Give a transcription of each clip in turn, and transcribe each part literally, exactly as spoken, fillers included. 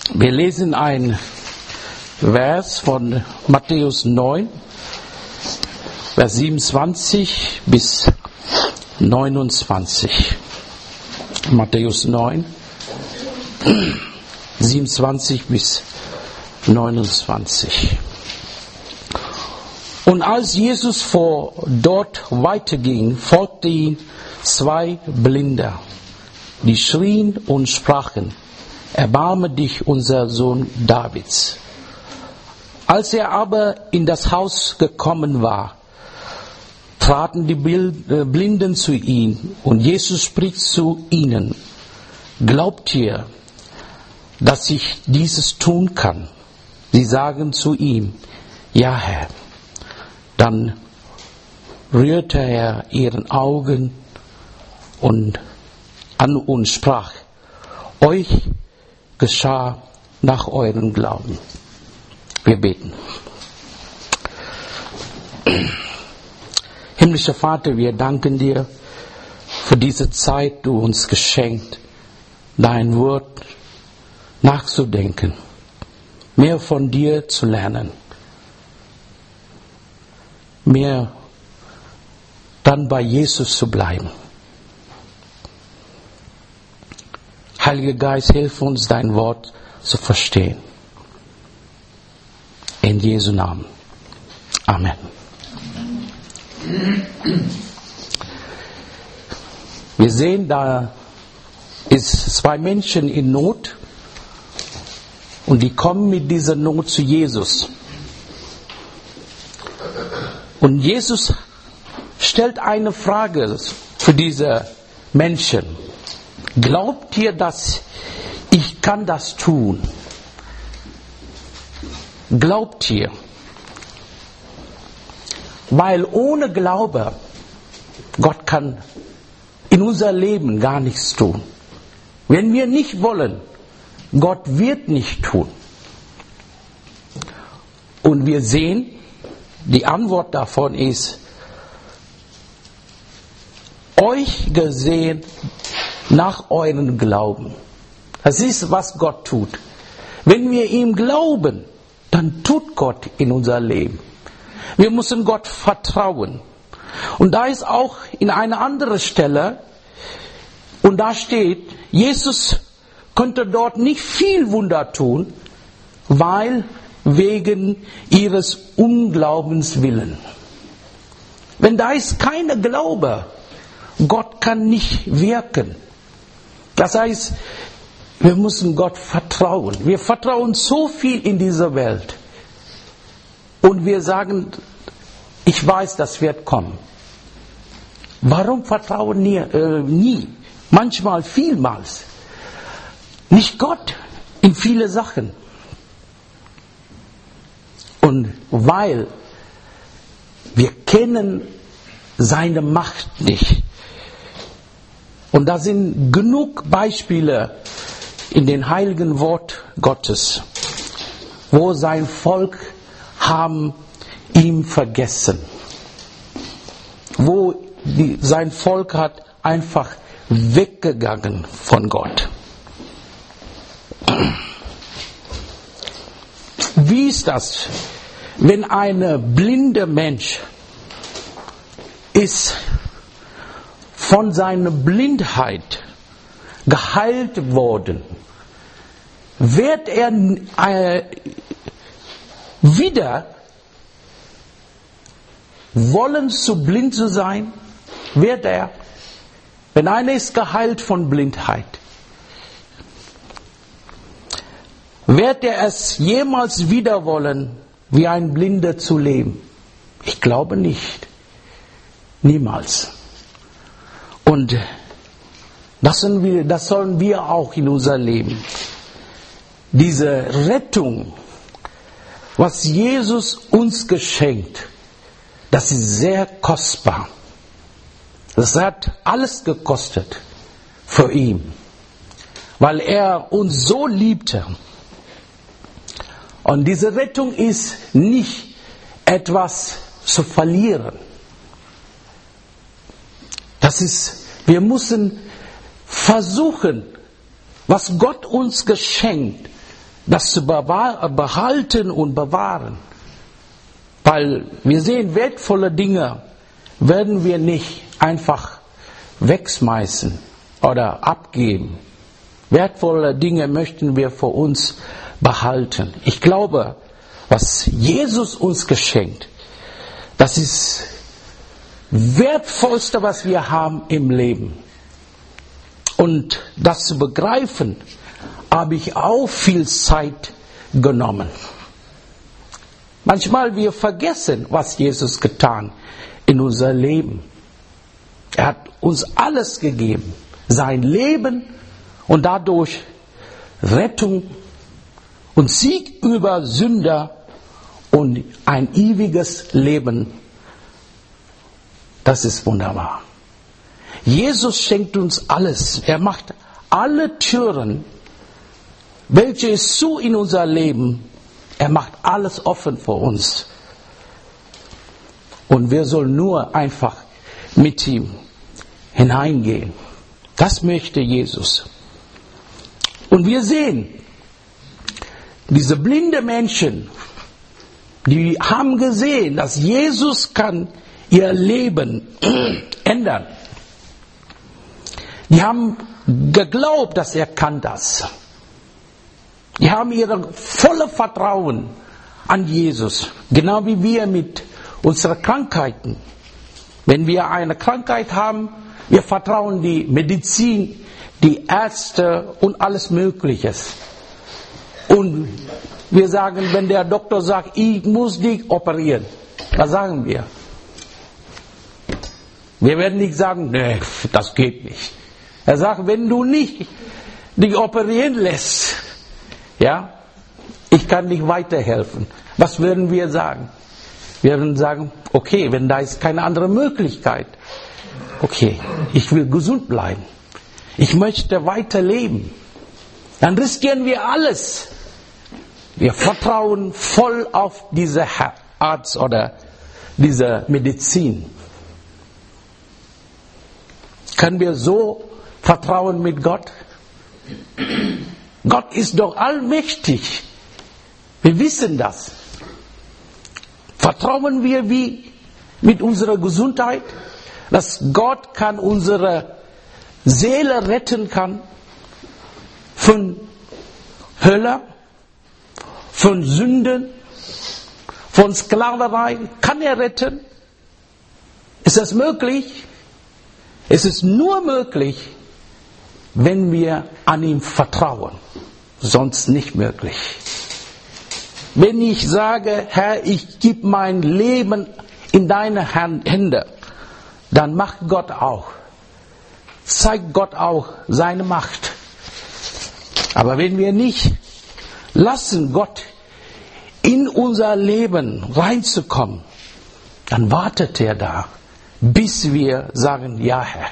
Wir lesen ein Vers von Matthäus neun, Vers siebenundzwanzig bis neunundzwanzig. Matthäus neun, siebenundzwanzig bis neunundzwanzig. Und als Jesus vor dort weiterging, folgten ihm zwei Blinde, die schrien und sprachen: Erbarme dich, unser Sohn Davids. Als er aber in das Haus gekommen war, traten die Blinden zu ihm, und Jesus spricht zu ihnen: Glaubt ihr, dass ich dieses tun kann? Sie sagen zu ihm: Ja, Herr. Dann rührte er ihren Augen und an und sprach: Euch geschah nach eurem Glauben. Wir beten. Himmlischer Vater, wir danken dir für diese Zeit, du uns geschenkt, dein Wort nachzudenken, mehr von dir zu lernen, mehr dann bei Jesus zu bleiben. Heiliger Geist, hilf uns, dein Wort zu verstehen. In Jesu Namen. Amen. Wir sehen, da ist zwei Menschen in Not und die kommen mit dieser Not zu Jesus. Und Jesus stellt eine Frage für diese Menschen. Glaubt ihr, dass ich kann das tun? Glaubt ihr? Weil ohne Glaube, Gott kann in unser Leben gar nichts tun. Wenn wir nicht wollen, Gott wird nicht tun. Und wir sehen, die Antwort davon ist: euch gesehen nach eurem Glauben. Das ist, was Gott tut. Wenn wir ihm glauben, dann tut Gott in unser Leben. Wir müssen Gott vertrauen. Und da ist auch in einer anderen Stelle, und da steht, Jesus konnte dort nicht viel Wunder tun, weil wegen ihres Unglaubens willen. Wenn da ist keiner Glaube, Gott kann nicht wirken. Das heißt, wir müssen Gott vertrauen. Wir vertrauen so viel in dieser Welt. Und wir sagen, ich weiß, das wird kommen. Warum vertrauen wir äh, nie? Manchmal, vielmals. Nicht Gott in viele Sachen. Und weil wir kennen seine Macht nicht. Und da sind genug Beispiele in den heiligen Wort Gottes, wo sein Volk haben ihn vergessen. Wo die, sein Volk hat einfach weggegangen von Gott. Wie ist das, wenn ein blinder Mensch ist von seiner Blindheit geheilt worden, wird er äh, wieder wollen, zu blind zu sein? Wird er? Wenn einer ist geheilt von Blindheit, wird er es jemals wieder wollen, wie ein Blinder zu leben? Ich glaube nicht. Niemals. Und das sollen wir, das sollen wir auch in unser Leben. Diese Rettung, was Jesus uns geschenkt, das ist sehr kostbar. Das hat alles gekostet für ihn, weil er uns so liebte. Und diese Rettung ist nicht etwas zu verlieren. Das ist, wir müssen versuchen, was Gott uns geschenkt, das zu behalten und bewahren. Weil wir sehen, wertvolle Dinge werden wir nicht einfach wegschmeißen oder abgeben. Wertvolle Dinge möchten wir für uns behalten. Ich glaube, was Jesus uns geschenkt, das ist das Wertvollste, was wir haben im Leben. Und das zu begreifen, habe ich auch viel Zeit genommen. Manchmal wir vergessen, was Jesus getan in unser Leben. Er hat uns alles gegeben, sein Leben und dadurch Rettung und Sieg über Sünder und ein ewiges Leben. Das ist wunderbar. Jesus schenkt uns alles. Er macht alle Türen, welche es zu in unser Leben. Er macht alles offen für uns. Und wir sollen nur einfach mit ihm hineingehen. Das möchte Jesus. Und wir sehen, diese blinde Menschen, die haben gesehen, dass Jesus kann ihr Leben ändern. Die haben geglaubt, dass er kann das. Die haben ihr volles Vertrauen an Jesus. Genau wie wir mit unseren Krankheiten. Wenn wir eine Krankheit haben, wir vertrauen die Medizin, die Ärzte und alles Mögliche. Und wir sagen, wenn der Doktor sagt, ich muss dich operieren, was sagen wir? Wir werden nicht sagen, nee, das geht nicht. Er sagt, wenn du nicht dich operieren lässt, ja, ich kann nicht weiterhelfen. Was würden wir sagen? Wir würden sagen, okay, wenn da ist keine andere Möglichkeit, okay, ich will gesund bleiben. Ich möchte weiterleben. Dann riskieren wir alles. Wir vertrauen voll auf diese Arzt oder diese Medizin. Können wir so vertrauen mit Gott? Gott ist doch allmächtig. Wir wissen das. Vertrauen wir wie mit unserer Gesundheit, dass Gott kann unsere Seele retten kann von Hölle, von Sünden, von Sklaverei? Kann er retten? Ist das möglich? Es ist nur möglich, wenn wir an ihm vertrauen. Sonst nicht möglich. Wenn ich sage, Herr, ich gebe mein Leben in deine Hände, dann macht Gott auch. Zeigt Gott auch seine Macht. Aber wenn wir nicht lassen, Gott in unser Leben reinzukommen, dann wartet er da, bis wir sagen, ja Herr.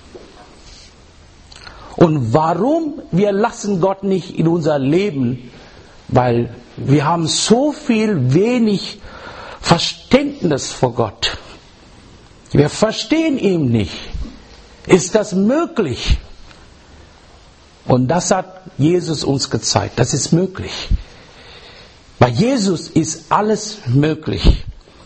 Und warum wir lassen Gott nicht in unser Leben? Weil wir haben so viel wenig Verständnis vor Gott. Wir verstehen ihn nicht. Ist das möglich? Und das hat Jesus uns gezeigt. Das ist möglich. Bei Jesus ist alles möglich.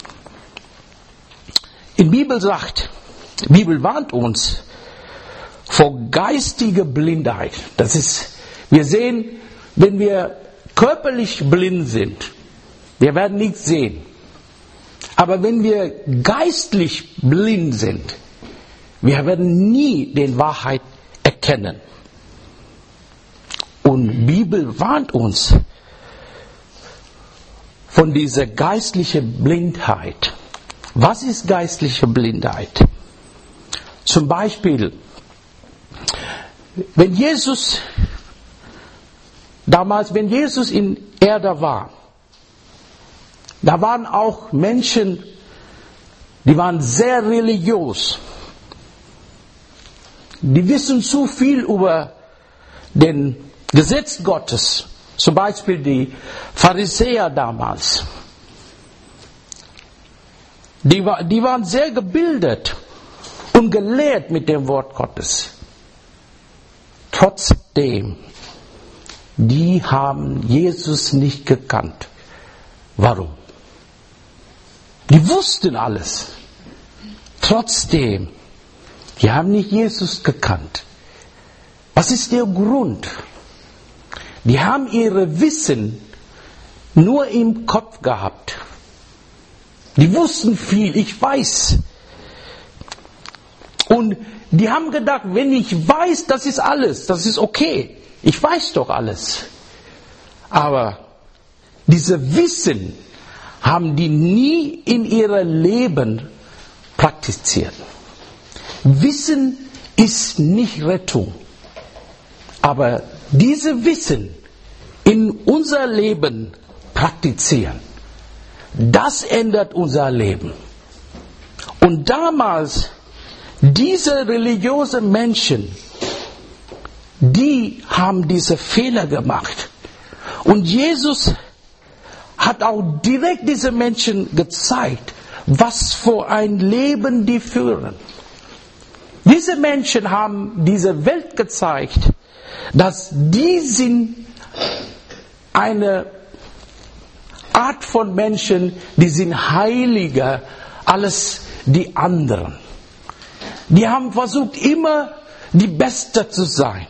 Die Bibel sagt, die Bibel warnt uns vor geistiger Blindheit. Das ist, wir sehen, wenn wir körperlich blind sind, wir werden nichts sehen. Aber wenn wir geistlich blind sind, wir werden nie die Wahrheit erkennen. Und die Bibel warnt uns von dieser geistlichen Blindheit. Was ist geistliche Blindheit? Zum Beispiel, wenn Jesus, damals, wenn Jesus in Erde war, da waren auch Menschen, die waren sehr religiös. Die wissen zu viel über den Gesetz Gottes. Zum Beispiel die Pharisäer damals. Die, war, die waren sehr gebildet und gelehrt mit dem Wort Gottes. Trotzdem die haben Jesus nicht gekannt. Warum? Die wussten alles. Trotzdem, die haben nicht Jesus gekannt. Was ist der Grund? Die haben ihre Wissen nur im Kopf gehabt. Die wussten viel, ich weiß. Und die haben gedacht, wenn ich weiß, das ist alles, das ist okay. Ich weiß doch alles. Aber diese Wissen haben die nie in ihrem Leben praktiziert. Wissen ist nicht Rettung. Aber diese Wissen in unser Leben praktizieren, das ändert unser Leben. Und damals, diese religiösen Menschen, die haben diese Fehler gemacht. Und Jesus hat auch direkt diese Menschen gezeigt, was für ein Leben die führen. Diese Menschen haben dieser Welt gezeigt, dass die sind eine Art von Menschen, die sind heiliger als die anderen. Die haben versucht, immer die Beste zu sein.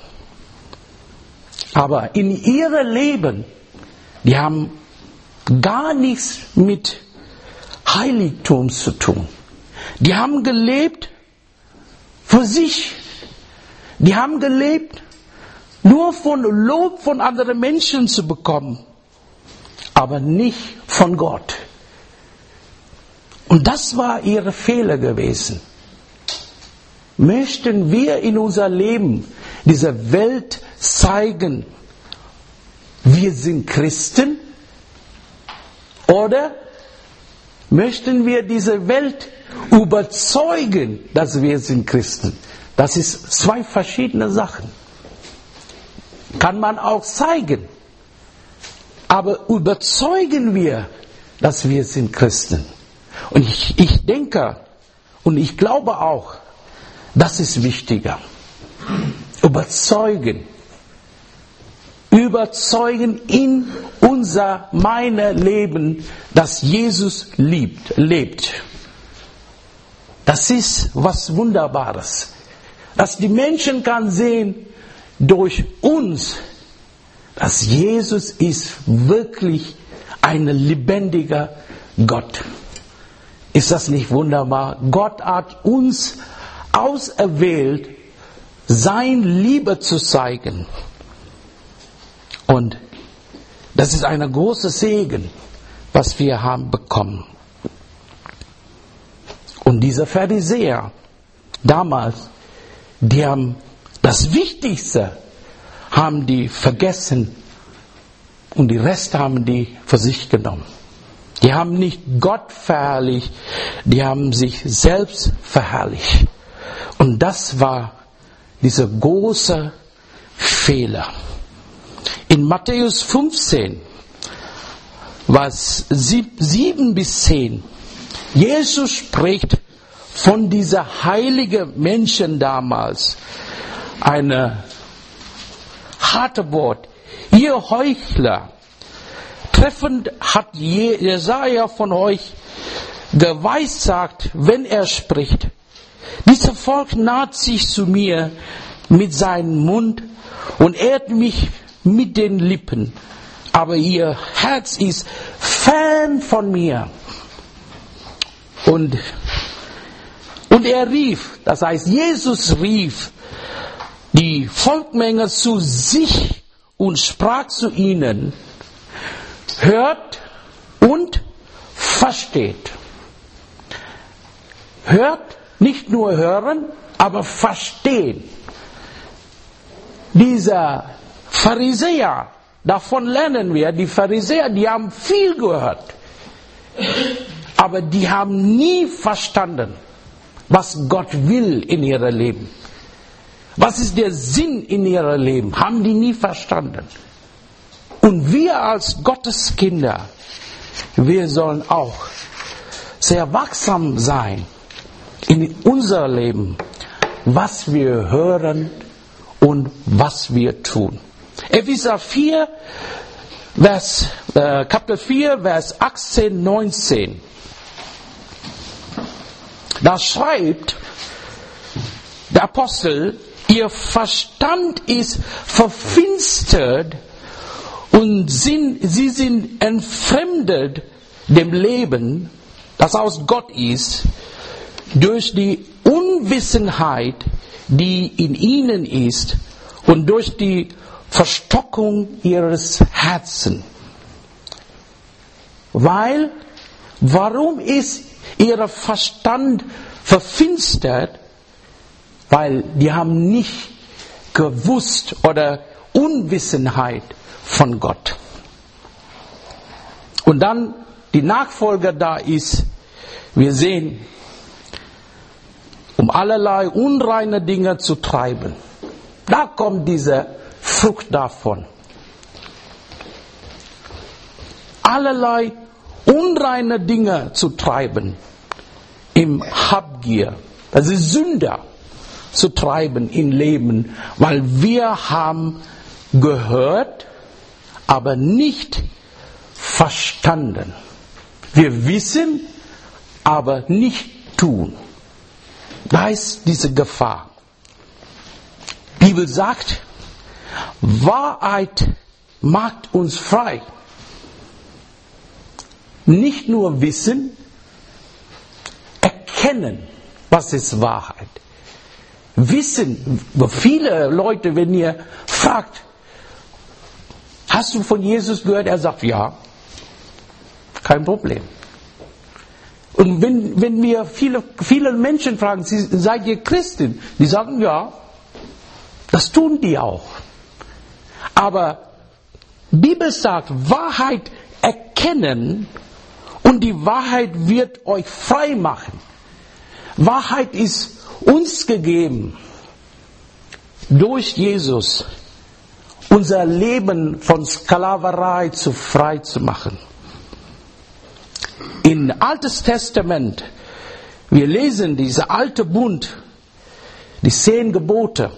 Aber in ihrem Leben, die haben gar nichts mit Heiligtum zu tun. Die haben gelebt für sich. Die haben gelebt, nur von Lob von anderen Menschen zu bekommen, aber nicht von Gott. Und das war ihre Fehler gewesen. Möchten wir in unser Leben dieser Welt zeigen, wir sind Christen? Oder möchten wir diese Welt überzeugen, dass wir sind Christen? Das ist zwei verschiedene Sachen. Kann man auch zeigen. Aber überzeugen wir, dass wir sind Christen? Und ich, ich denke und ich glaube auch, das ist wichtiger. Überzeugen. Überzeugen in unser, meine Leben, dass Jesus liebt, lebt. Das ist was Wunderbares. Dass die Menschen kann sehen, durch uns, dass Jesus ist wirklich ein lebendiger Gott. Ist das nicht wunderbar? Gott hat uns auserwählt, sein Liebe zu zeigen. Und das ist ein großer Segen, was wir haben bekommen. Und diese Pharisäer damals, die haben das Wichtigste haben die vergessen und die Rest haben die für sich genommen. Die haben nicht Gott verherrlicht, die haben sich selbst verherrlicht. Und das war dieser große Fehler. In Matthäus fünfzehn, Vers sieben bis zehn, Jesus spricht von dieser heiligen Menschen damals. Eine harte Wort. Ihr Heuchler, treffend hat Jesaja von euch geweissagt, wenn er spricht. Dieses Volk naht sich zu mir mit seinem Mund und ehrt mich mit den Lippen, aber ihr Herz ist fern von mir. Und, und er rief, das heißt, Jesus rief die Volksmenge zu sich und sprach zu ihnen, hört und versteht. Hört, nicht nur hören, aber verstehen. Dieser Pharisäer, davon lernen wir, die Pharisäer, die haben viel gehört, aber die haben nie verstanden, was Gott will in ihrem Leben. Was ist der Sinn in ihrem Leben? Haben die nie verstanden. Und wir als Gotteskinder, wir sollen auch sehr wachsam sein in unser Leben, was wir hören und was wir tun. Epheser vier, Vers, äh, Kapitel vier, Vers achtzehn, neunzehn. Da schreibt der Apostel, ihr Verstand ist verfinstert und sind, sie sind entfremdet dem Leben, das aus Gott ist, durch die Unwissenheit, die in ihnen ist, und durch die Verstockung ihres Herzens. Weil, warum ist ihr Verstand verfinstert? Weil die haben nicht gewusst oder Unwissenheit von Gott. Und dann die Nachfolger da ist, wir sehen, um allerlei unreine Dinge zu treiben. Da kommt diese Frucht davon. Allerlei unreine Dinge zu treiben im Habgier. Das ist Sünder zu treiben im Leben, weil wir haben gehört, aber nicht verstanden. Wir wissen, aber nicht tun. Da ist diese Gefahr. Die Bibel sagt, Wahrheit macht uns frei. Nicht nur wissen, erkennen, was ist Wahrheit. Wissen, viele Leute, wenn ihr fragt, hast du von Jesus gehört? Er sagt, ja. Kein Problem. Und wenn, wenn wir viele, viele Menschen fragen, seid ihr Christen? Die sagen, ja. Das tun die auch. Aber die Bibel sagt, Wahrheit erkennen und die Wahrheit wird euch frei machen. Wahrheit ist uns gegeben durch Jesus, unser Leben von Sklaverei zu frei zu machen. Im Alten Testament, wir lesen diese alte Bund, die zehn Gebote.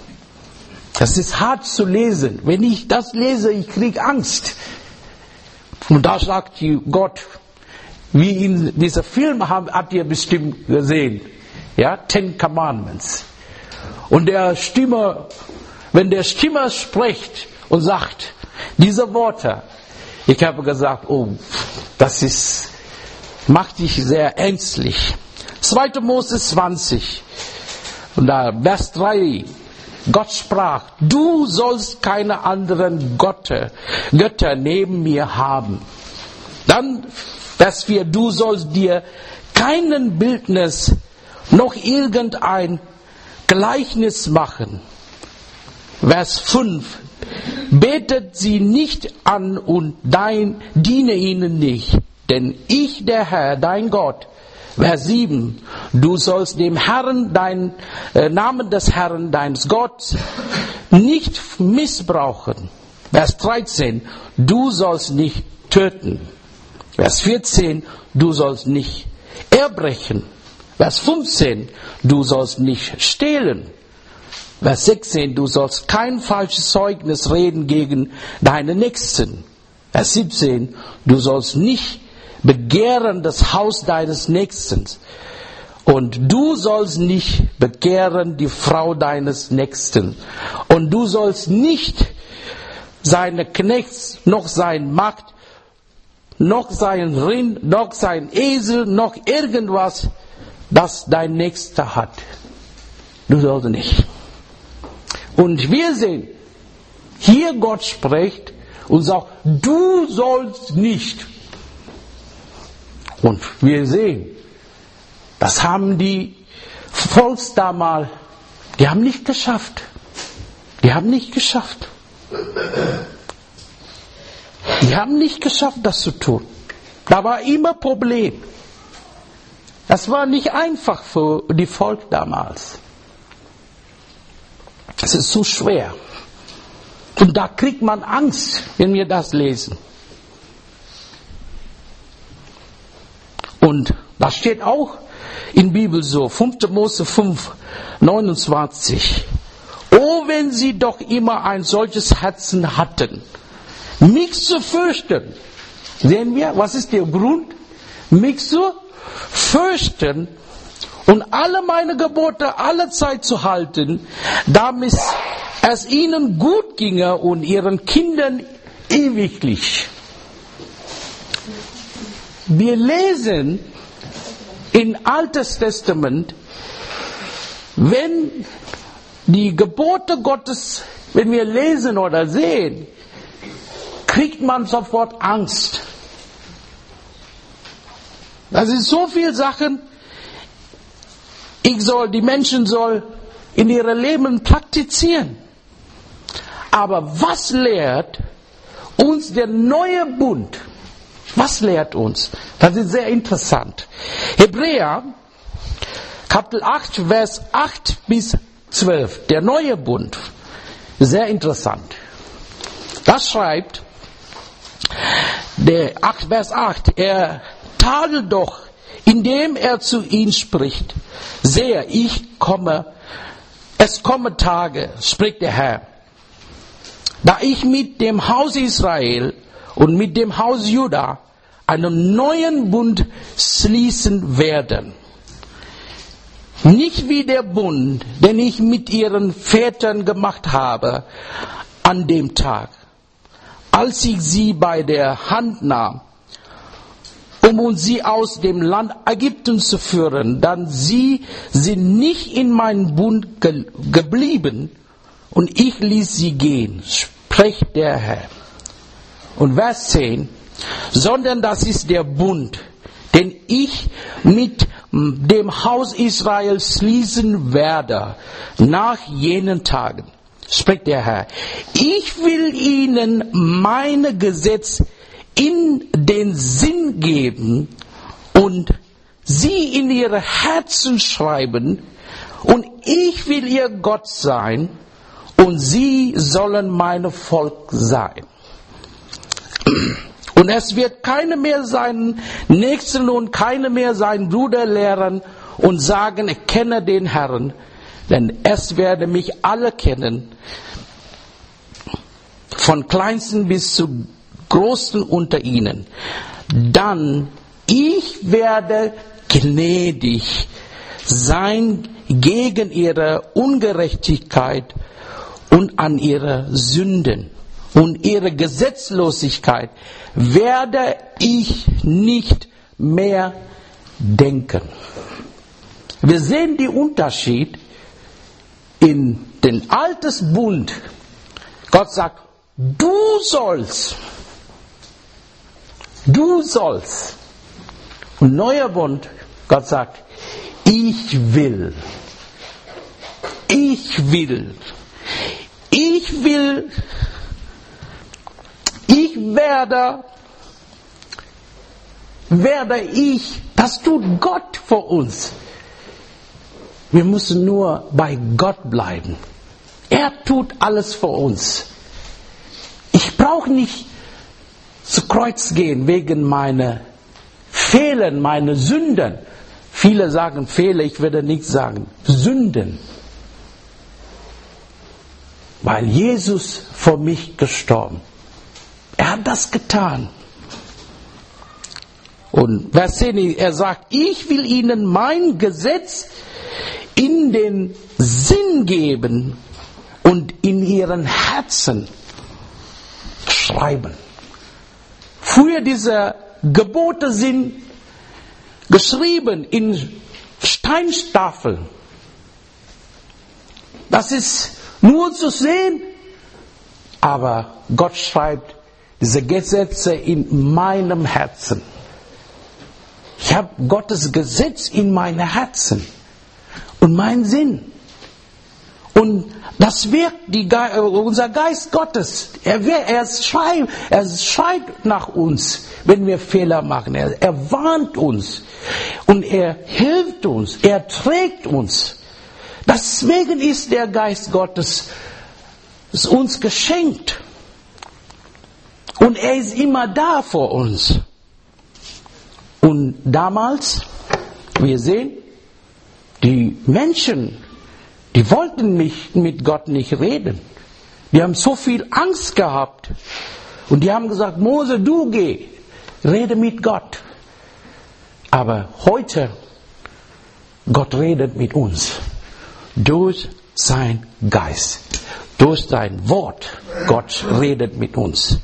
Das ist hart zu lesen. Wenn ich das lese, ich kriege Angst. Und da sagt Gott, wie in diesem Film habt ihr bestimmt gesehen, ja, Ten Commandments. Und der Stimme, wenn der Stimme spricht und sagt, diese Worte, ich habe gesagt, oh, das ist, macht dich sehr ängstlich. zweiter Mose zwanzig, und da Vers drei, Gott sprach, du sollst keine anderen Götter, Götter neben mir haben. Dann Vers vier, du sollst dir keinen Bildnis noch irgendein Gleichnis machen. Vers fünf, betet sie nicht an und dein, diene ihnen nicht, denn ich, der Herr, dein Gott. Vers sieben, du sollst dem Herrn, dein äh, Namen des Herrn, deines Gottes, nicht missbrauchen. Vers dreizehn, du sollst nicht töten. Vers vierzehn, du sollst nicht erbrechen. Vers fünfzehn, du sollst nicht stehlen. Vers sechzehn, du sollst kein falsches Zeugnis reden gegen deinen Nächsten. Vers siebzehn, du sollst nicht begehren das Haus deines Nächsten. Und du sollst nicht begehren die Frau deines Nächsten. Und du sollst nicht seine Knechts, noch sein Magd, noch sein Rind, noch sein Esel, noch irgendwas, das dein Nächster hat. Du sollst nicht. Und wir sehen, hier Gott spricht und sagt, du sollst nicht. Und wir sehen, das haben die Volks damals, die haben nicht geschafft. Die haben nicht geschafft. Die haben nicht geschafft, das zu tun. Da war immer ein Problem. Das war nicht einfach für die Volk damals. Es ist zu schwer. Und da kriegt man Angst, wenn wir das lesen. Und da steht auch in der Bibel so, fünfter Mose fünf, neunundzwanzig. Oh, wenn sie doch immer ein solches Herzen hatten, mich zu fürchten. Sehen wir, was ist der Grund? Mich zu fürchten und alle meine Gebote alle Zeit zu halten, damit es ihnen gut ginge und ihren Kindern ewiglich. Wir lesen im Alten Testament, wenn die Gebote Gottes, wenn wir lesen oder sehen, kriegt man sofort Angst. Das sind so viele Sachen, ich soll, die Menschen sollen in ihrem Leben praktizieren. Aber was lehrt uns der neue Bund? Was lehrt uns? Das ist sehr interessant. Hebräer, Kapitel acht, Vers acht bis zwölf, der neue Bund. Sehr interessant. Das schreibt, der acht, Vers acht, er tadelt doch, indem er zu ihnen spricht. Sehe, ich komme, es kommen Tage, spricht der Herr, da ich mit dem Haus Israel und mit dem Haus Juda einen neuen Bund schließen werde. Nicht wie der Bund, den ich mit ihren Vätern gemacht habe an dem Tag, als ich sie bei der Hand nahm, um sie aus dem Land Ägypten zu führen, dann sie sind nicht in meinem Bund ge- geblieben und ich ließ sie gehen, spricht der Herr. Und Vers zehn, sondern das ist der Bund, den ich mit dem Haus Israel schließen werde, nach jenen Tagen, spricht der Herr. Ich will ihnen meine Gesetze in den Sinn geben und sie in ihre Herzen schreiben, und ich will ihr Gott sein und sie sollen mein Volk sein. Und es wird keine mehr seinen Nächsten und keine mehr seinen Bruder lehren und sagen, ich kenne den Herrn, denn es werden mich alle kennen, von kleinsten bis zu Großen unter ihnen. Dann ich werde gnädig sein gegen ihre Ungerechtigkeit und an ihre Sünden. Und ihre Gesetzlosigkeit werde ich nicht mehr denken. Wir sehen den Unterschied in den Alten Bund. Gott sagt, du sollst. Du sollst. Und neuer Bund, Gott sagt, ich will. Ich will. Ich will. Ich werde. Werde ich. Das tut Gott für uns. Wir müssen nur bei Gott bleiben. Er tut alles für uns. Ich brauche nicht zu Kreuz gehen wegen meiner Fehler, meiner Sünden. Viele sagen Fehler, ich werde nicht sagen Sünden. Weil Jesus für mich gestorben. Er hat das getan. Und Vers zehn, er sagt, ich will ihnen mein Gesetz in den Sinn geben und in ihren Herzen schreiben. Früher diese Gebote sind geschrieben in Steintafeln. Das ist nur zu sehen, aber Gott schreibt diese Gesetze in meinem Herzen. Ich habe Gottes Gesetz in meinem Herzen und mein Sinn. Und das wirkt die Ge- unser Geist Gottes. Er, er, schreibt, er schreibt nach uns, wenn wir Fehler machen. Er, er warnt uns und er hilft uns. Er trägt uns. Deswegen ist der Geist Gottes uns geschenkt. Und er ist immer da vor uns. Und damals, wir sehen, die Menschen, Die wollten mich mit Gott nicht reden. Die haben so viel Angst gehabt. Und die haben gesagt, Mose, du geh, rede mit Gott. Aber heute, Gott redet mit uns. Durch sein Geist. Durch sein Wort. Gott redet mit uns.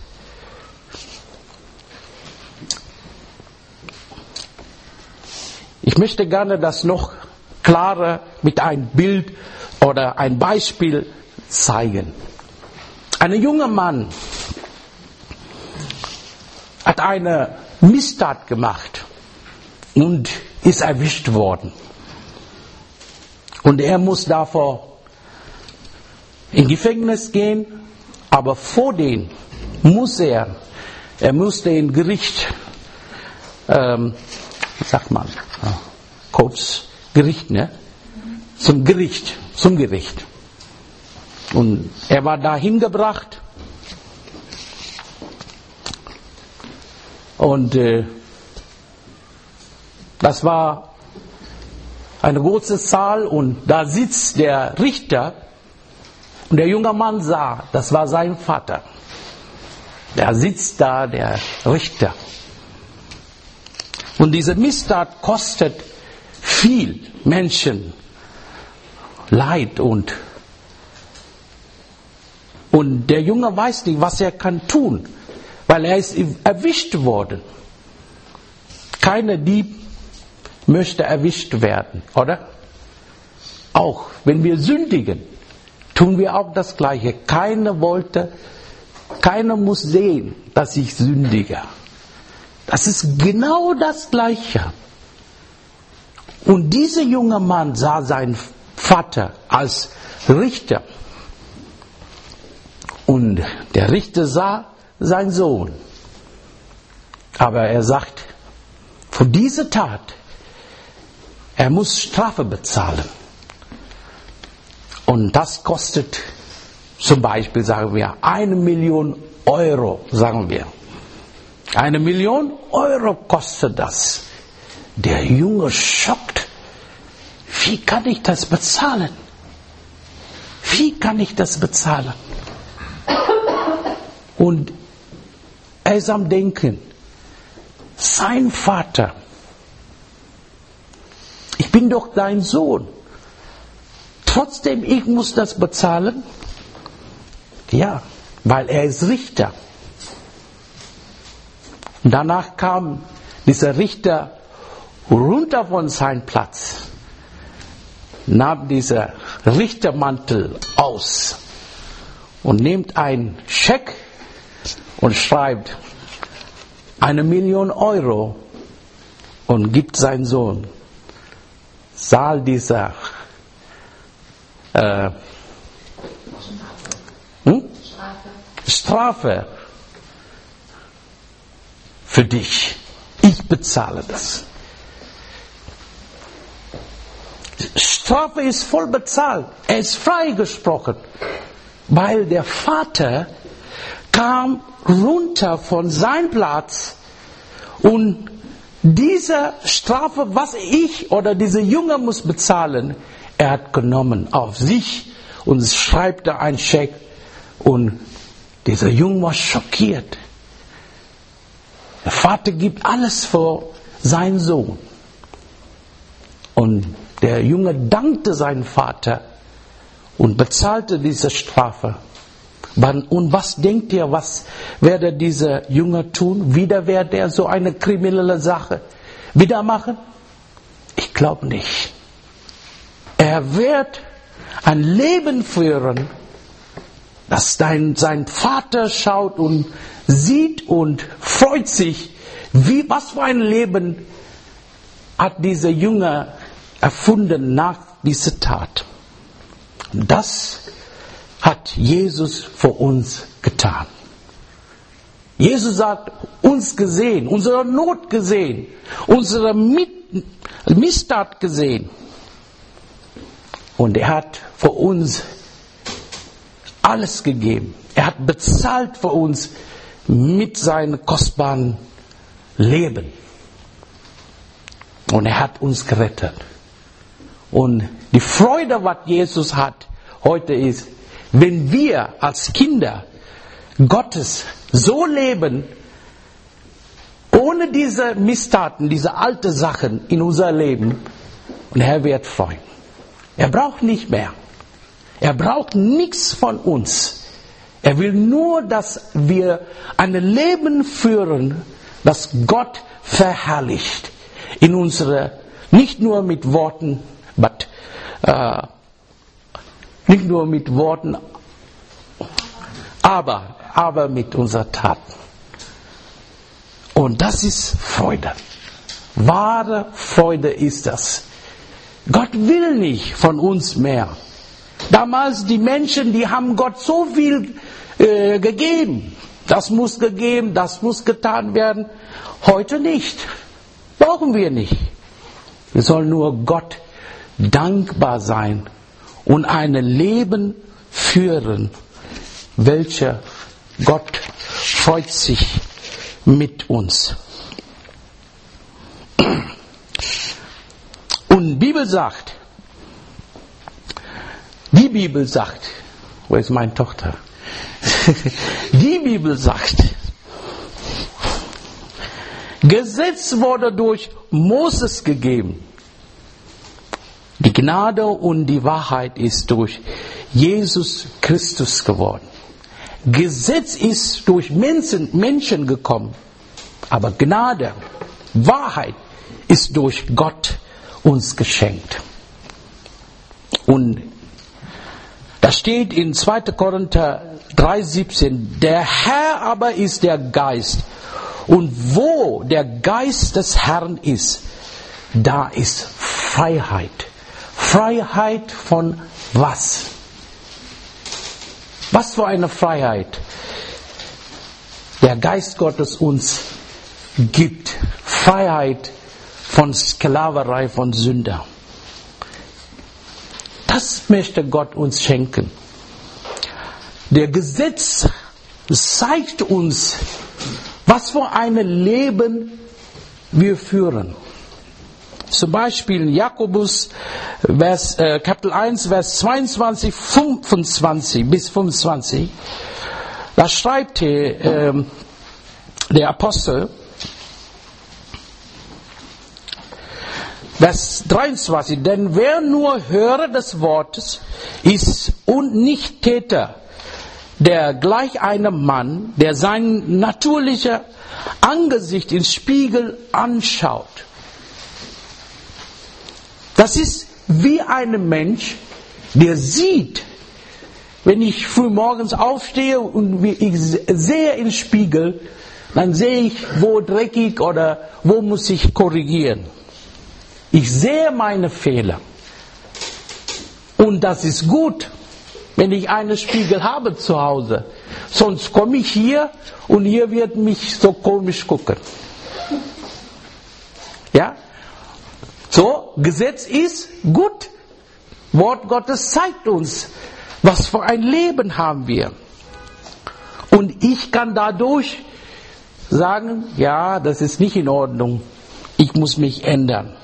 Ich möchte gerne das noch klarer mit einem Bild oder ein Beispiel zeigen. Ein junger Mann hat eine Misstat gemacht und ist erwischt worden. Und er muss davor in Gefängnis gehen, aber vor dem muss er, er muss den Gericht, ähm, sag mal, kurz Gericht, ne? Zum Gericht, zum Gericht. Und er war dahin gebracht. Und äh, das war eine große Zahl und da sitzt der Richter und der junge Mann sah, das war sein Vater. Da sitzt da der Richter. Und diese Misstat kostet viel Menschen Leid und und der Junge weiß nicht, was er kann tun, weil er ist erwischt worden. Keiner Dieb möchte erwischt werden, oder? Auch wenn wir sündigen, tun wir auch das Gleiche. Keiner wollte, keiner muss sehen, dass ich sündige. Das ist genau das Gleiche. Und dieser junge Mann sah seinen Vater als Richter. Und der Richter sah seinen Sohn. Aber er sagt, für diese Tat, er muss Strafe bezahlen. Und das kostet zum Beispiel, sagen wir, eine Million Euro, sagen wir. Eine Million Euro kostet das. Der Junge schockt. Wie kann ich das bezahlen? Wie kann ich das bezahlen? Und er ist am Denken, sein Vater, ich bin doch dein Sohn, trotzdem ich muss das bezahlen? Ja, weil er ist Richter. Und danach kam dieser Richter runter von seinem Platz, nahm diesen Richtermantel aus und nimmt einen Scheck und schreibt eine Million Euro und gibt seinen Sohn. Zahl dieser äh, hm? Strafe. Strafe für dich. Ich bezahle das. Strafe ist voll bezahlt. Er ist freigesprochen, weil der Vater kam runter von seinem Platz und diese Strafe, was ich oder dieser Junge muss bezahlen, er hat genommen auf sich und schreibt da einen Scheck und dieser Junge war schockiert. Der Vater gibt alles für seinen Sohn. Und der Junge dankte seinem Vater und bezahlte diese Strafe. Und was denkt ihr, was werde dieser Junge tun? Wieder wird er so eine kriminelle Sache wieder machen? Ich glaube nicht. Er wird ein Leben führen, dass dein, sein Vater schaut und sieht und freut sich, wie, was für ein Leben hat dieser Junge erfunden nach dieser Tat. Und das hat Jesus für uns getan. Jesus hat uns gesehen, unsere Not gesehen, unsere Misstat gesehen. Und er hat für uns alles gegeben. Er hat bezahlt für uns mit seinem kostbaren Leben. Und er hat uns gerettet. Und die Freude, was Jesus hat heute ist, wenn wir als Kinder Gottes so leben, ohne diese Misstaten, diese alten Sachen in unser Leben, und der Herr wird freuen. Er braucht nicht mehr. Er braucht nichts von uns. Er will nur, dass wir ein Leben führen, das Gott verherrlicht. In unsere, nicht nur mit Worten, but, äh, nicht nur mit Worten, aber, aber mit unseren Taten. Und das ist Freude. Wahre Freude ist das. Gott will nicht von uns mehr. Damals die Menschen, die haben Gott so viel äh, gegeben. Das muss gegeben, das muss getan werden. Heute nicht. Brauchen wir nicht. Wir sollen nur Gott dankbar sein und ein Leben führen, welcher Gott freut sich mit uns. Und die Bibel sagt, die Bibel sagt, wo ist meine Tochter? Die Bibel sagt, Gesetz wurde durch Moses gegeben. Die Gnade und die Wahrheit ist durch Jesus Christus geworden. Gesetz ist durch Menschen, Menschen gekommen, aber Gnade, Wahrheit ist durch Gott uns geschenkt. Und da steht in zweiter Korinther drei siebzehn, der Herr aber ist der Geist. Und wo der Geist des Herrn ist, da ist Freiheit. Freiheit von was? Was für eine Freiheit der Geist Gottes uns gibt. Freiheit von Sklaverei, von Sünder. Das möchte Gott uns schenken. Der Gesetz zeigt uns, was für ein Leben wir führen. Zum Beispiel in Jakobus Vers, äh, Kapitel eins, Vers zweiundzwanzig, fünfundzwanzig bis fünfundzwanzig. Da schreibt äh, der Apostel, Vers dreiundzwanzig, denn wer nur Hörer des Wortes ist und nicht Täter, der gleich einem Mann, der sein natürliches Angesicht im Spiegel anschaut. Das ist wie ein Mensch, der sieht, wenn ich früh morgens aufstehe und ich sehe im Spiegel, dann sehe ich, wo dreckig oder wo muss ich korrigieren. Ich sehe meine Fehler. Und das ist gut, wenn ich einen Spiegel habe zu Hause. Sonst komme ich hier und hier wird mich so komisch gucken. Ja? So, Gesetz ist gut. Wort Gottes zeigt uns, was für ein Leben haben wir. Und ich kann dadurch sagen, ja, das ist nicht in Ordnung. Ich muss mich ändern.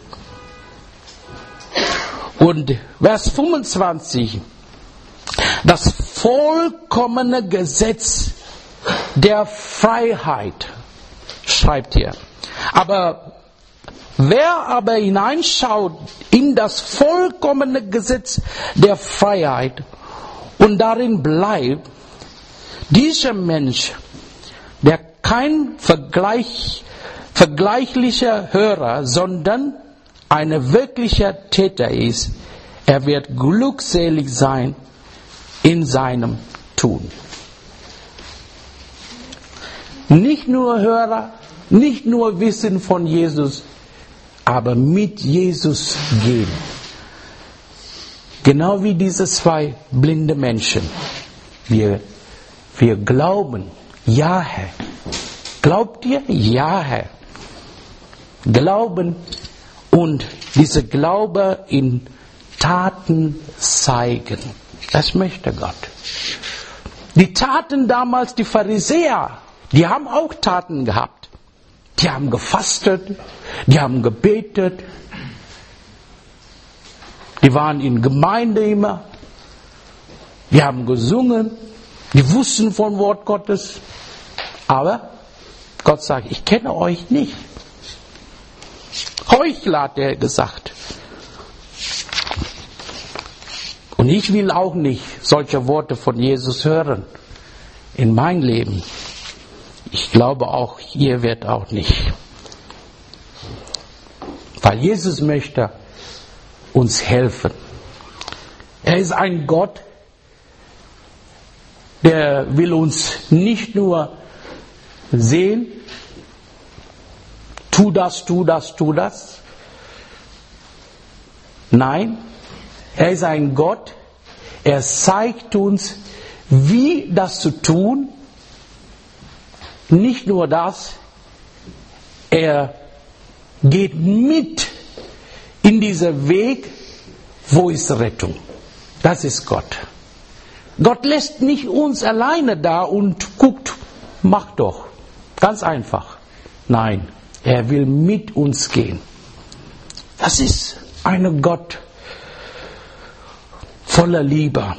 Und Vers fünfundzwanzig, das vollkommene Gesetz der Freiheit, schreibt hier. Aber wer aber hineinschaut in das vollkommene Gesetz der Freiheit und darin bleibt, dieser Mensch, der kein Vergleich, vergleichlicher Hörer, sondern ein wirklicher Täter ist, er wird glückselig sein in seinem Tun. Nicht nur Hörer, nicht nur Wissen von Jesus, aber mit Jesus gehen. Genau wie diese zwei blinde Menschen. Wir, wir glauben, ja Herr. Glaubt ihr? Ja Herr. Glauben und diese Glaube in Taten zeigen. Das möchte Gott. Die Taten damals, die Pharisäer, die haben auch Taten gehabt. Die haben gefastet, die haben gebetet. die waren in Gemeinde immer, die haben gesungen, die wussten vom Wort Gottes, aber Gott sagt, ich kenne euch nicht. Heuchler, hat er gesagt. Und ich will auch nicht solche Worte von Jesus hören in mein Leben. Ich glaube auch, ihr werdet auch nicht. Weil Jesus möchte uns helfen. Er ist ein Gott, der will uns nicht nur sehen, tu das, tu das, tu das. Nein, er ist ein Gott, er zeigt uns, wie das zu tun. Nicht nur das, er geht mit in diesen Weg, wo ist Rettung. Das ist Gott. Gott lässt nicht uns alleine da und guckt, mach doch. Ganz einfach. Nein, er will mit uns gehen. Das ist ein Gott voller Liebe.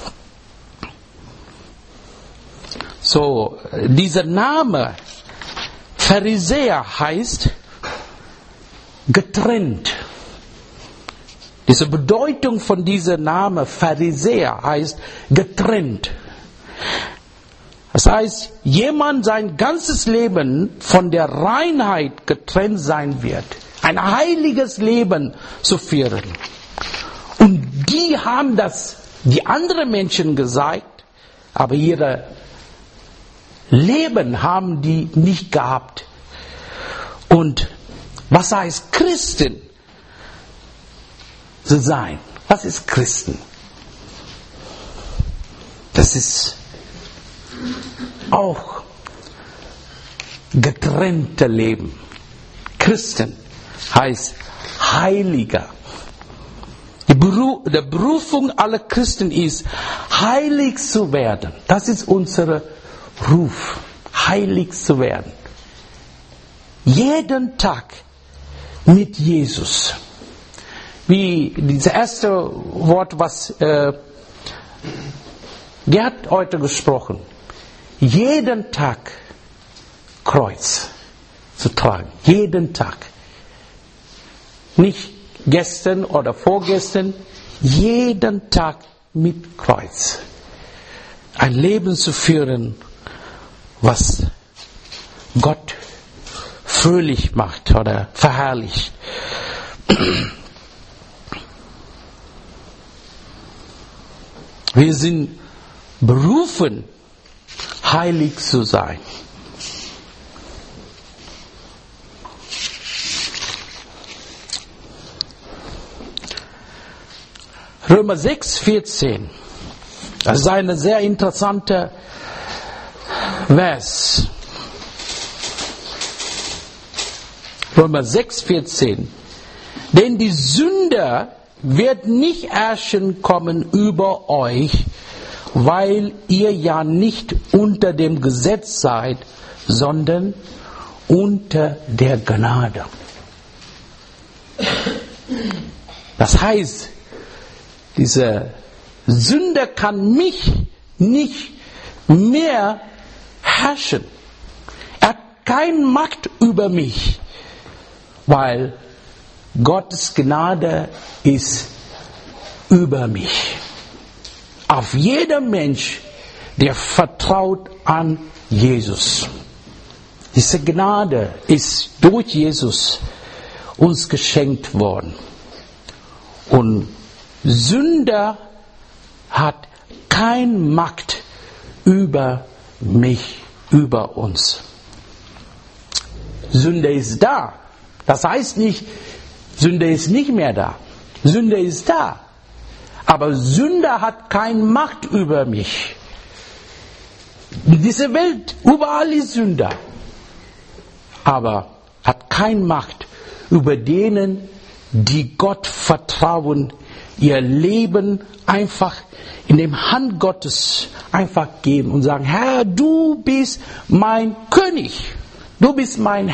So, dieser Name Pharisäer heißt getrennt. Diese Bedeutung von diesem Namen Pharisäer heißt getrennt. Das heißt, jemand sein ganzes Leben von der Reinheit getrennt sein wird. Ein heiliges Leben zu führen. Und die haben das, die anderen Menschen gesagt, aber ihre Leben haben die nicht gehabt. Und was heißt Christen zu sein? Was ist Christen? Das ist auch getrennte Leben. Christen heißt Heiliger. Die Berufung aller Christen ist, heilig zu werden. Das ist unser Ruf, heilig zu werden. Jeden Tag mit Jesus. Wie dieses erste Wort, was äh, Gerd heute gesprochen. Jeden Tag Kreuz zu tragen. Jeden Tag. Nicht gestern oder vorgestern. Jeden Tag mit Kreuz. Ein Leben zu führen, was Gott fröhlich macht oder verherrlicht. Wir sind berufen, heilig zu sein. Römer sechs, vierzehn. Das ist ein sehr interessanter Vers. Römer sechs, vierzehn. Denn die Sünde wird nicht herrschen kommen über euch, weil ihr ja nicht unter dem Gesetz seid, sondern unter der Gnade. Das heißt, diese Sünde kann mich nicht mehr herrschen. Er hat keine Macht über mich, weil Gottes Gnade ist über mich. Auf jeder Mensch, der vertraut an Jesus. Diese Gnade ist durch Jesus uns geschenkt worden. Und Sünder hat keine Macht über mich, über uns. Sünde ist da. Das heißt nicht, Sünde ist nicht mehr da. Sünde ist da. Aber Sünde hat keine Macht über mich. In dieser Welt, überall ist Sünde. Aber hat keine Macht über denen, die Gott vertrauen, ihr Leben einfach in dem Hand Gottes einfach geben und sagen, Herr, du bist mein König. Du bist mein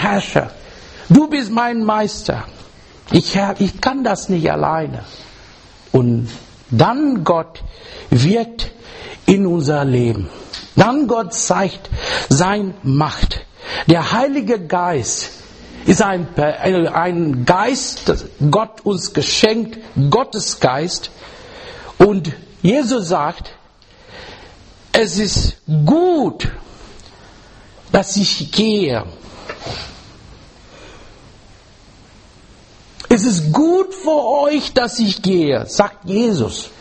Und dann Gott wirkt in unser Leben. Dann Gott zeigt seine Macht. Der Heilige Geist ist ein, ein Geist, das Gott uns geschenkt, Gottes Geist. Und Jesus sagt, es ist gut, dass ich gehe. Es ist gut für euch, dass ich gehe, sagt Jesus.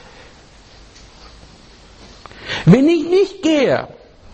Wenn ich nicht gehe,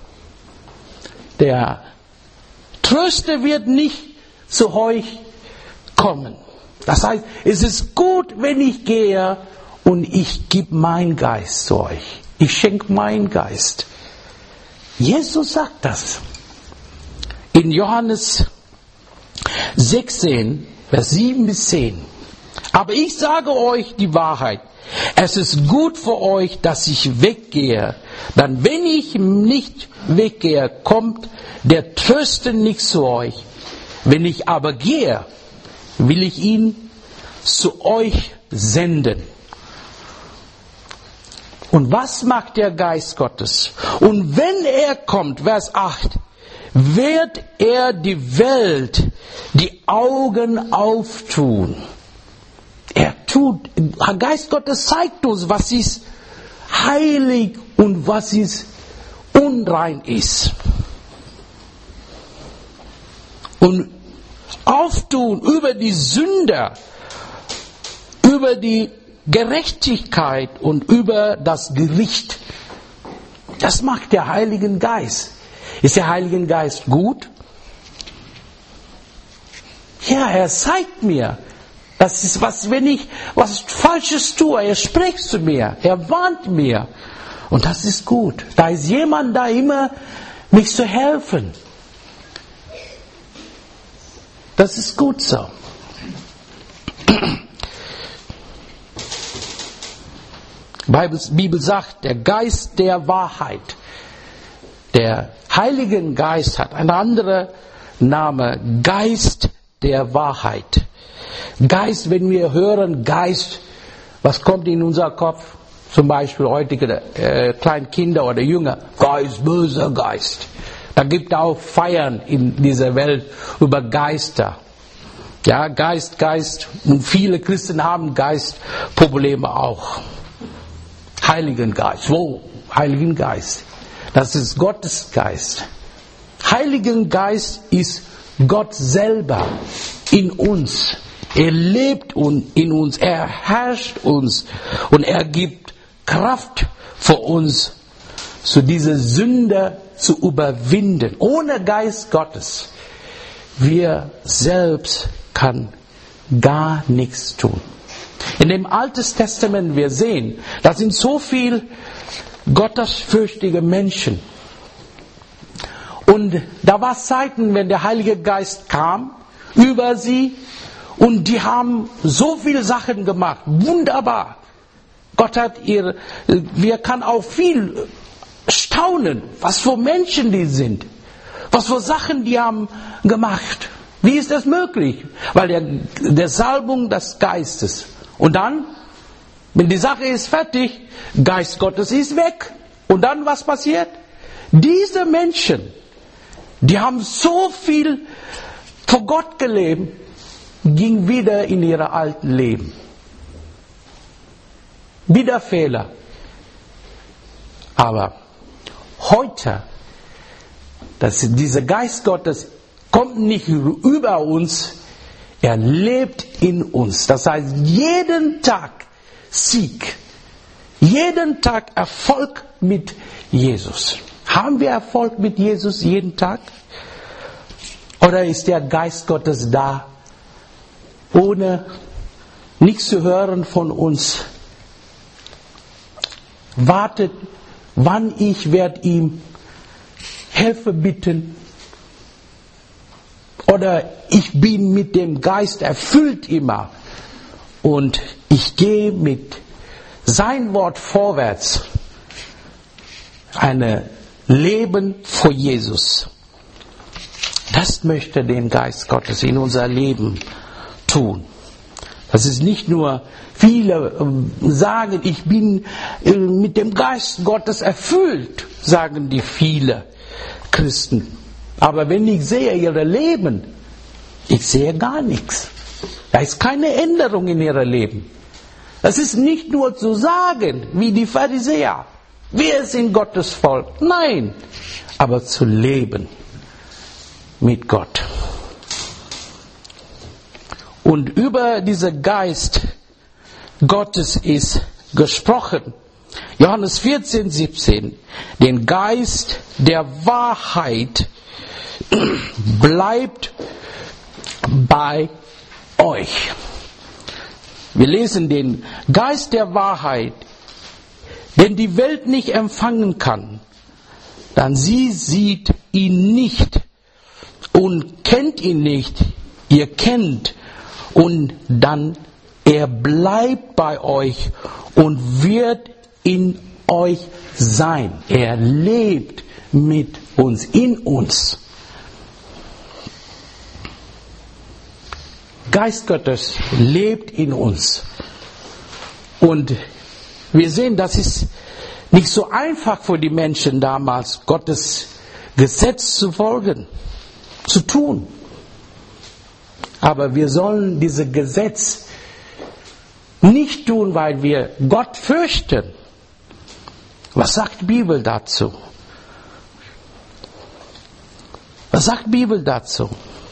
der Tröster wird nicht zu euch kommen. Das heißt, es ist gut, wenn ich gehe und ich gebe meinen Geist zu euch. Ich schenke meinen Geist. Jesus sagt das. In Johannes sechzehn, Vers sieben bis zehn. Aber ich sage euch die Wahrheit. Es ist gut für euch, dass ich weggehe. Denn wenn ich nicht weggehe, kommt der Tröster nicht zu euch. Wenn ich aber gehe, will ich ihn zu euch senden. Und was macht der Geist Gottes? Und wenn er kommt, Vers acht, wird er die Welt die Augen auftun. Er tut, der Geist Gottes zeigt uns, was ist heilig und was ist unrein ist. Und auftun über die Sünder, über die Gerechtigkeit und über das Gericht. Das macht der Heilige Geist. Ist der Heilige Geist gut? Ja, er zeigt mir, das ist was, wenn ich was Falsches tue, er spricht zu mir, er warnt mir. Und das ist gut. Da ist jemand da immer, mich zu helfen. Das ist gut so. Die Bibel sagt, der Geist der Wahrheit, der Heilige Geist hat einen anderen Namen, Geist der Wahrheit. Geist, wenn wir hören Geist, was kommt in unser Kopf? Zum Beispiel heutige äh, kleine Kinder oder Jünger, Geist, böser Geist. Da gibt es auch Feiern in dieser Welt über Geister. Ja, Geist, Geist. Und viele Christen haben Geistprobleme auch. Heiligen Geist. Wo? Heiligen Geist. Das ist Gottes Geist. Heiligen Geist ist Gott selber in uns. Er lebt in uns. Er herrscht uns. Und er gibt Kraft für uns, zu dieser Sünde zu überwinden. Ohne Geist Gottes. Wir selbst kann gar nichts tun. In dem Alten Testament wir sehen, da sind so viele gottesfürchtige Menschen. Und da war Zeiten, wenn der Heilige Geist kam über sie und die haben so viele Sachen gemacht. Wunderbar. Gott hat ihr, wir können auch viel staunen, was für Menschen die sind. Was für Sachen die haben gemacht. Wie ist das möglich? Weil der, der Salbung des Geistes. Und dann, wenn die Sache ist fertig, Geist Gottes ist weg. Und dann was passiert? Diese Menschen, die haben so viel vor Gott gelebt, ging wieder in ihre alten Leben. Wieder Fehler. Aber heute, dass dieser Geist Gottes kommt nicht über uns, er lebt in uns. Das heißt, jeden Tag Sieg, jeden Tag Erfolg mit Jesus. Haben wir Erfolg mit Jesus jeden Tag? Oder ist der Geist Gottes da, ohne nichts zu hören von uns? Wartet, wann ich werde ihm Hilfe bitten. Oder ich bin mit dem Geist erfüllt immer. Und ich gehe mit sein Wort vorwärts. Ein Leben vor Jesus. Das möchte den Geist Gottes in unser Leben tun. Das ist nicht nur, viele sagen, ich bin mit dem Geist Gottes erfüllt, sagen die viele Christen. Aber wenn ich sehe ihr Leben, ich sehe gar nichts. Da ist keine Änderung in ihrem Leben. Das ist nicht nur zu sagen, wie die Pharisäer, wir sind Gottes Volk. Nein, aber zu leben mit Gott. Und über diesen Geist Gottes ist gesprochen. Johannes vierzehn, siebzehn. Den Geist der Wahrheit bleibt bei euch. Wir lesen den Geist der Wahrheit, den die Welt nicht empfangen kann, dann sie sieht ihn nicht und kennt ihn nicht. Ihr kennt und dann er bleibt bei euch und wird in euch sein. Er lebt mit uns, in uns. Geist Gottes lebt in uns. Und wir sehen, das ist nicht so einfach für die Menschen damals, Gottes Gesetz zu folgen, zu tun. Aber wir sollen dieses Gesetz nicht tun, weil wir Gott fürchten. Was sagt die Bibel dazu? Was sagt die Bibel dazu?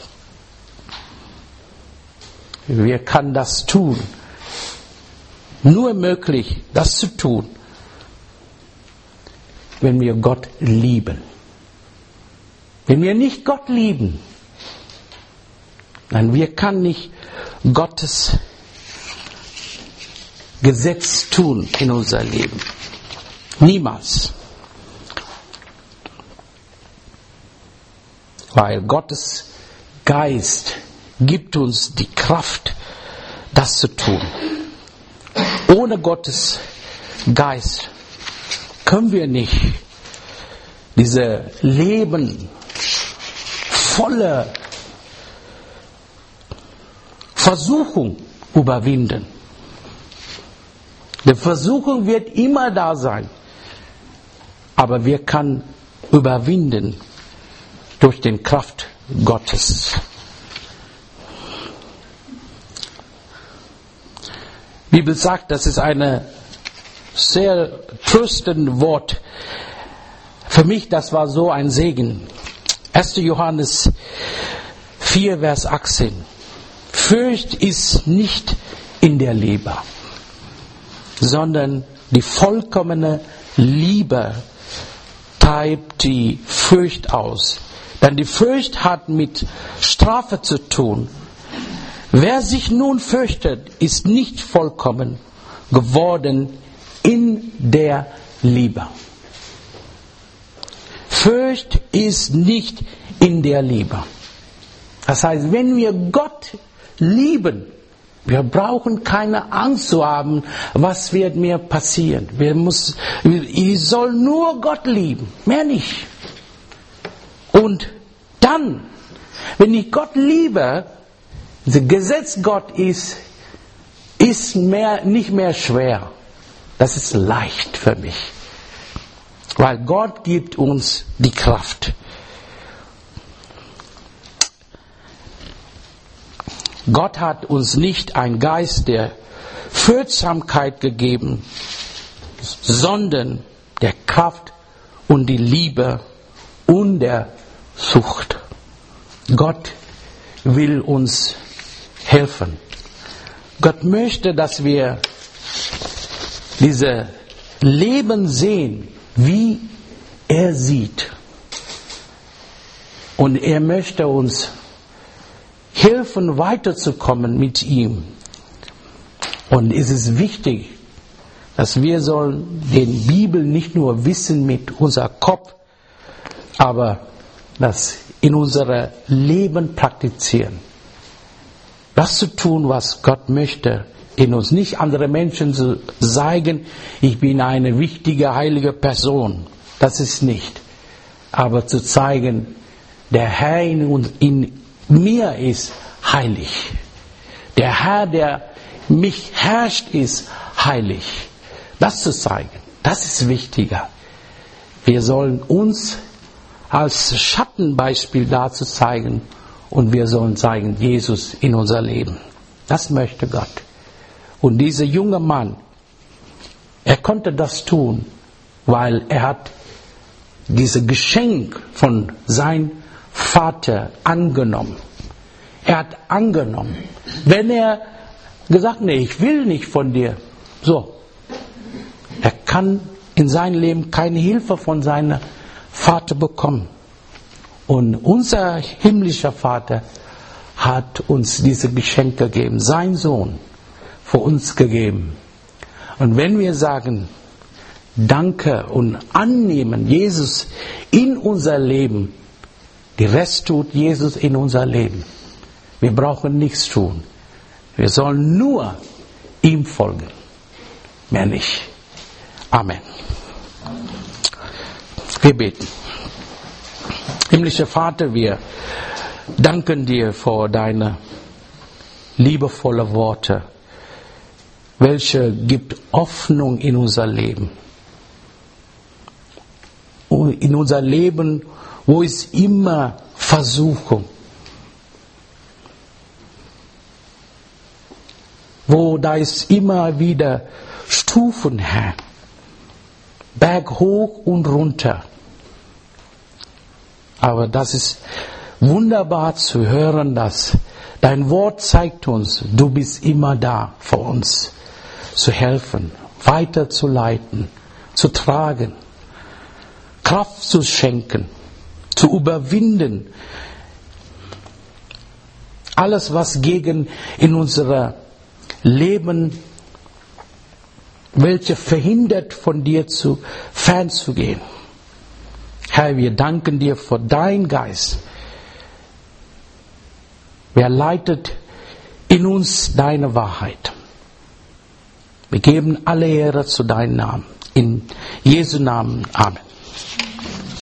Wir können das tun. Nur möglich, das zu tun, wenn wir Gott lieben. Wenn wir nicht Gott lieben, dann wir kann nicht Gottes Gesetz tun in unser Leben. Niemals. Weil Gottes Geist gibt uns die Kraft, das zu tun. Ohne Gottes Geist können wir nicht diese Leben volle Versuchung überwinden. Die Versuchung wird immer da sein, aber wir können überwinden durch die Kraft Gottes. Die Bibel sagt, das ist ein sehr tröstendes Wort. Für mich, das war so ein Segen. erster Johannes vier, Vers achtzehn. Furcht ist nicht in der Liebe, sondern die vollkommene Liebe treibt die Furcht aus. Denn die Furcht hat mit Strafe zu tun. Wer sich nun fürchtet, ist nicht vollkommen geworden in der Liebe. Furcht ist nicht in der Liebe. Das heißt, wenn wir Gott lieben, wir brauchen keine Angst zu haben, was wird mir passieren. Wir muss, ich soll nur Gott lieben, mehr nicht. Und dann, wenn ich Gott liebe, das Gesetz Gott ist, ist mehr, nicht mehr schwer. Das ist leicht für mich. Weil Gott gibt uns die Kraft. Gott hat uns nicht einen Geist der Furchtsamkeit gegeben, sondern der Kraft und die Liebe und der Zucht. Gott will uns helfen. Gott möchte, dass wir dieses Leben sehen, wie er sieht. Und er möchte uns helfen, weiterzukommen mit ihm. Und es ist wichtig, dass wir sollen den Bibel nicht nur wissen mit unserem Kopf, aber das in unserem Leben praktizieren. Das zu tun, was Gott möchte in uns. Nicht andere Menschen zu zeigen, ich bin eine wichtige, heilige Person. Das ist nicht. Aber zu zeigen, der Herr in, uns, in mir ist heilig. Der Herr, der mich herrscht, ist heilig. Das zu zeigen, das ist wichtiger. Wir sollen uns als Schattenbeispiel dazu zeigen und wir sollen zeigen Jesus in unser Leben. Das möchte Gott. Und dieser junge Mann, er konnte das tun, weil er hat dieses Geschenk von seinem Vater angenommen. Er hat angenommen. Wenn er gesagt, nee, ich will nicht von dir, so, er kann in seinem Leben keine Hilfe von seinem Vater bekommen. Und unser himmlischer Vater hat uns diese Geschenke gegeben, sein Sohn für uns gegeben. Und wenn wir sagen, Danke und annehmen Jesus in unser Leben, die Rest tut Jesus in unser Leben. Wir brauchen nichts tun. Wir sollen nur ihm folgen. Mehr nicht. Amen. Wir beten. Himmlischer Vater, wir danken dir für deine liebevolle Worte, welche gibt Hoffnung in unser Leben. In unser Leben, wo es immer Versuchung, wo da ist immer wieder Stufen, Herr, Berg hoch und runter. Aber das ist wunderbar zu hören, dass dein Wort zeigt uns, du bist immer da für uns, zu helfen, weiterzuleiten, zu tragen, Kraft zu schenken, zu überwinden. Alles, was gegen in unser Leben, welche verhindert, von dir zu fernzugehen. Herr, wir danken dir für dein Geist. Wer leitet in uns deine Wahrheit. Wir geben alle Ehre zu deinem Namen. In Jesu Namen. Amen.